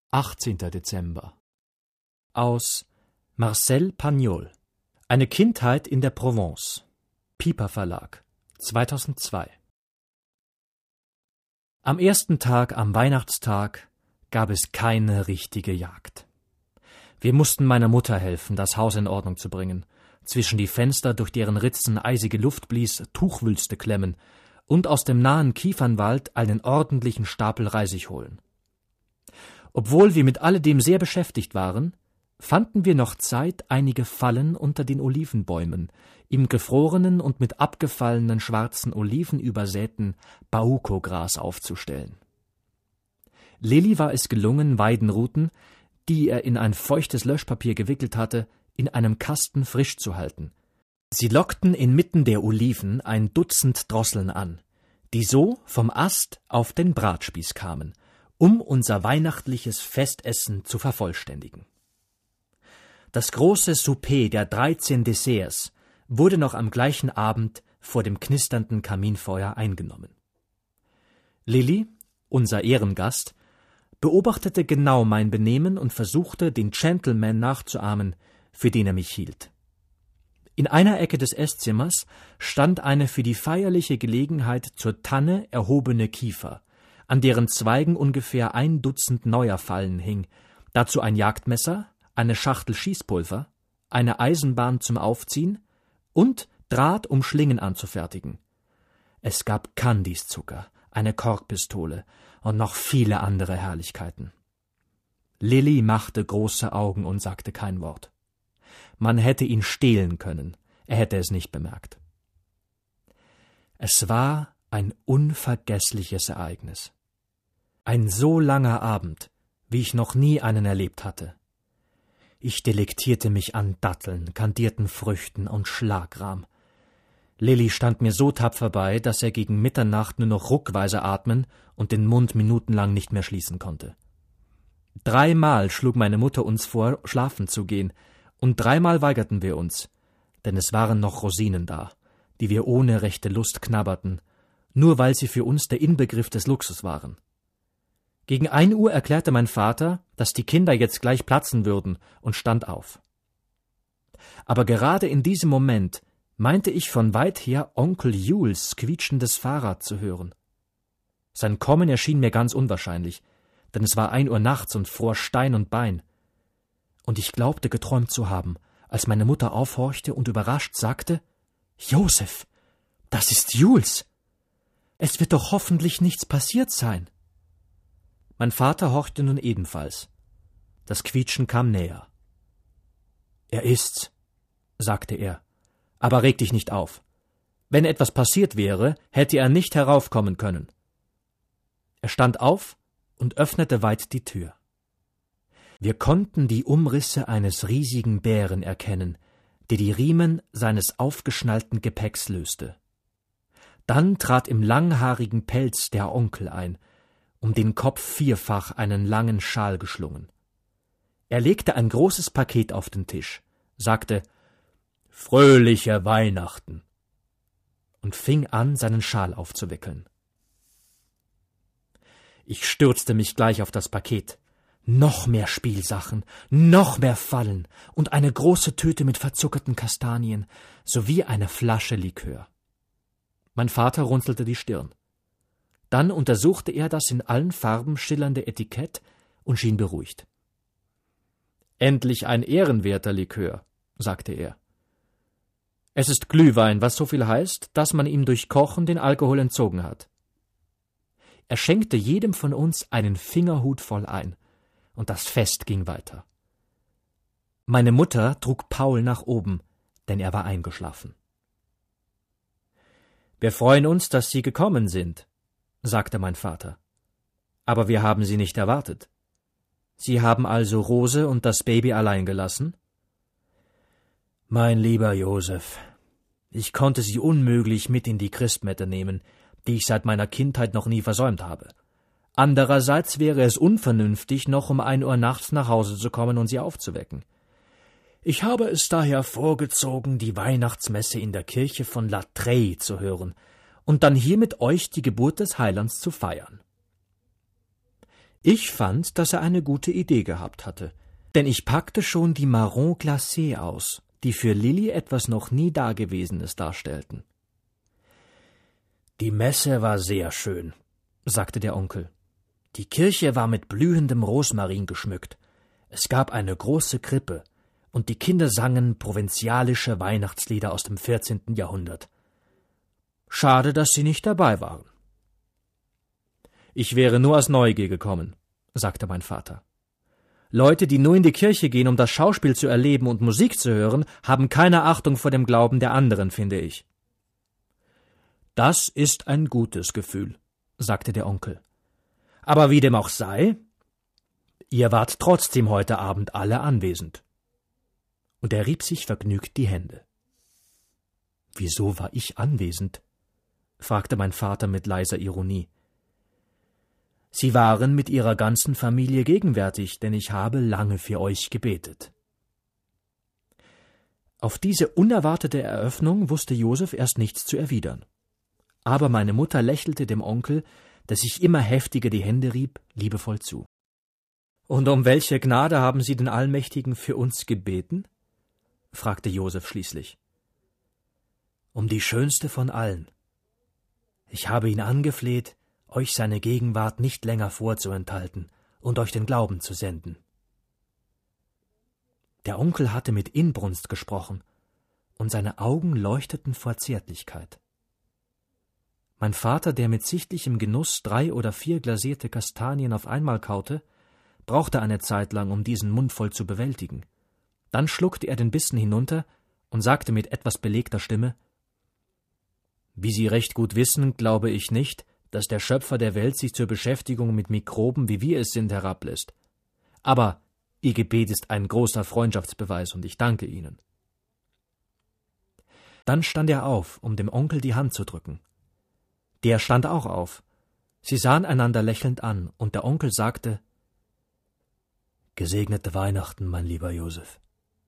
18. Dezember. Aus Marcel Pagnol. Eine Kindheit in der Provence. Piper Verlag. 2002. Am ersten Tag, am Weihnachtstag, gab es keine richtige Jagd. Wir mussten meiner Mutter helfen, das Haus in Ordnung zu bringen, zwischen die Fenster, durch deren Ritzen eisige Luft blies, Tuchwülste klemmen und aus dem nahen Kiefernwald einen ordentlichen Stapel Reisig holen. Obwohl wir mit alledem sehr beschäftigt waren, fanden wir noch Zeit, einige Fallen unter den Olivenbäumen, im gefrorenen und mit abgefallenen schwarzen Oliven übersäten Baukogras aufzustellen. Lilli war es gelungen, Weidenruten, die er in ein feuchtes Löschpapier gewickelt hatte, in einem Kasten frisch zu halten. Sie lockten inmitten der Oliven ein Dutzend Drosseln an, die so vom Ast auf den Bratspieß kamen, um unser weihnachtliches Festessen zu vervollständigen. Das große Souper der 13 Desserts wurde noch am gleichen Abend vor dem knisternden Kaminfeuer eingenommen. Lilli, unser Ehrengast, beobachtete genau mein Benehmen und versuchte, den Gentleman nachzuahmen, für den er mich hielt. In einer Ecke des Esszimmers stand eine für die feierliche Gelegenheit zur Tanne erhobene Kiefer, an deren Zweigen ungefähr 1 Dutzend neuer Fallen hing, dazu ein Jagdmesser, eine Schachtel Schießpulver, eine Eisenbahn zum Aufziehen und Draht, um Schlingen anzufertigen. Es gab Kandiszucker, eine Korkpistole und noch viele andere Herrlichkeiten. Lilli machte große Augen und sagte kein Wort. Man hätte ihn stehlen können, er hätte es nicht bemerkt. Es war ein unvergessliches Ereignis. Ein so langer Abend, wie ich noch nie einen erlebt hatte. Ich delektierte mich an Datteln, kandierten Früchten und Schlagrahm. Lilli stand mir so tapfer bei, dass er gegen Mitternacht nur noch ruckweise atmen und den Mund minutenlang nicht mehr schließen konnte. 3-mal schlug meine Mutter uns vor, schlafen zu gehen, und 3-mal weigerten wir uns, denn es waren noch Rosinen da, die wir ohne rechte Lust knabberten, nur weil sie für uns der Inbegriff des Luxus waren. Gegen 1 Uhr erklärte mein Vater, dass die Kinder jetzt gleich platzen würden, und stand auf. Aber gerade in diesem Moment meinte ich von weit her Onkel Jules quietschendes Fahrrad zu hören. Sein Kommen erschien mir ganz unwahrscheinlich, denn es war 1 Uhr nachts und fror Stein und Bein. Und ich glaubte geträumt zu haben, als meine Mutter aufhorchte und überrascht sagte: »Josef, das ist Jules! Es wird doch hoffentlich nichts passiert sein!« Mein Vater horchte nun ebenfalls. Das Quietschen kam näher. »Er ist's«, sagte er, »aber reg dich nicht auf. Wenn etwas passiert wäre, hätte er nicht heraufkommen können.« Er stand auf und öffnete weit die Tür. Wir konnten die Umrisse eines riesigen Bären erkennen, der die Riemen seines aufgeschnallten Gepäcks löste. Dann trat im langhaarigen Pelz der Onkel ein, um den Kopf 4-fach einen langen Schal geschlungen. Er legte ein großes Paket auf den Tisch, sagte »Fröhliche Weihnachten« und fing an, seinen Schal aufzuwickeln. Ich stürzte mich gleich auf das Paket. Noch mehr Spielsachen, noch mehr Fallen und eine große Tüte mit verzuckerten Kastanien sowie eine Flasche Likör. Mein Vater runzelte die Stirn. Dann untersuchte er das in allen Farben schillernde Etikett und schien beruhigt. »Endlich ein ehrenwerter Likör«, sagte er. »Es ist Glühwein, was so viel heißt, dass man ihm durch Kochen den Alkohol entzogen hat.« Er schenkte jedem von uns einen Fingerhut voll ein, und das Fest ging weiter. Meine Mutter trug Paul nach oben, denn er war eingeschlafen. »Wir freuen uns, dass Sie gekommen sind«, sagte mein Vater. »Aber wir haben Sie nicht erwartet. Sie haben also Rose und das Baby allein gelassen?« »Mein lieber Josef, ich konnte Sie unmöglich mit in die Christmette nehmen, die ich seit meiner Kindheit noch nie versäumt habe. Andererseits wäre es unvernünftig, noch um 1 Uhr nachts nach Hause zu kommen und Sie aufzuwecken. Ich habe es daher vorgezogen, die Weihnachtsmesse in der Kirche von La Treille zu hören und dann hier mit euch die Geburt des Heilands zu feiern.« Ich fand, dass er eine gute Idee gehabt hatte, denn ich packte schon die Marrons glacés aus, die für Lilli etwas noch nie Dagewesenes darstellten. »Die Messe war sehr schön«, sagte der Onkel. »Die Kirche war mit blühendem Rosmarin geschmückt. Es gab eine große Krippe, und die Kinder sangen provinzialische Weihnachtslieder aus dem 14. Jahrhundert. Schade, dass Sie nicht dabei waren.« »Ich wäre nur aus Neugier gekommen«, sagte mein Vater. »Leute, die nur in die Kirche gehen, um das Schauspiel zu erleben und Musik zu hören, haben keine Achtung vor dem Glauben der anderen, finde ich.« »Das ist ein gutes Gefühl«, sagte der Onkel. »Aber wie dem auch sei, ihr wart trotzdem heute Abend alle anwesend.« Und er rieb sich vergnügt die Hände. »Wieso war ich anwesend?« fragte mein Vater mit leiser Ironie. »Sie waren mit Ihrer ganzen Familie gegenwärtig, denn ich habe lange für euch gebetet.« Auf diese unerwartete Eröffnung wusste Josef erst nichts zu erwidern. Aber meine Mutter lächelte dem Onkel, der sich immer heftiger die Hände rieb, liebevoll zu. »Und um welche Gnade haben Sie den Allmächtigen für uns gebeten?« fragte Josef schließlich. »Um die schönste von allen. Ich habe ihn angefleht, euch seine Gegenwart nicht länger vorzuenthalten und euch den Glauben zu senden.« Der Onkel hatte mit Inbrunst gesprochen, und seine Augen leuchteten vor Zärtlichkeit. Mein Vater, der mit sichtlichem Genuss 3 oder 4 glasierte Kastanien auf einmal kaute, brauchte eine Zeit lang, um diesen mundvoll zu bewältigen. Dann schluckte er den Bissen hinunter und sagte mit etwas belegter Stimme: »Wie Sie recht gut wissen, glaube ich nicht, dass der Schöpfer der Welt sich zur Beschäftigung mit Mikroben, wie wir es sind, herablässt. Aber Ihr Gebet ist ein großer Freundschaftsbeweis, und ich danke Ihnen.« Dann stand er auf, um dem Onkel die Hand zu drücken. Der stand auch auf. Sie sahen einander lächelnd an, und der Onkel sagte: »Gesegnete Weihnachten, mein lieber Josef.«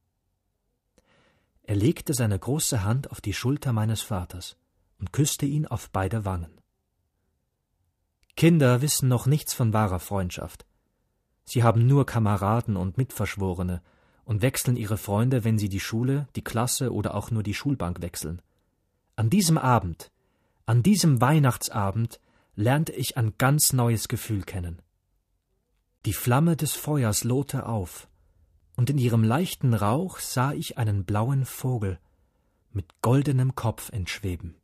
Er legte seine große Hand auf die Schulter meines Vaters und küsste ihn auf beide Wangen. Kinder wissen noch nichts von wahrer Freundschaft. Sie haben nur Kameraden und Mitverschworene und wechseln ihre Freunde, wenn sie die Schule, die Klasse oder auch nur die Schulbank wechseln. An diesem Abend, an diesem Weihnachtsabend, lernte ich ein ganz neues Gefühl kennen. Die Flamme des Feuers lohte auf, und in ihrem leichten Rauch sah ich einen blauen Vogel mit goldenem Kopf entschweben.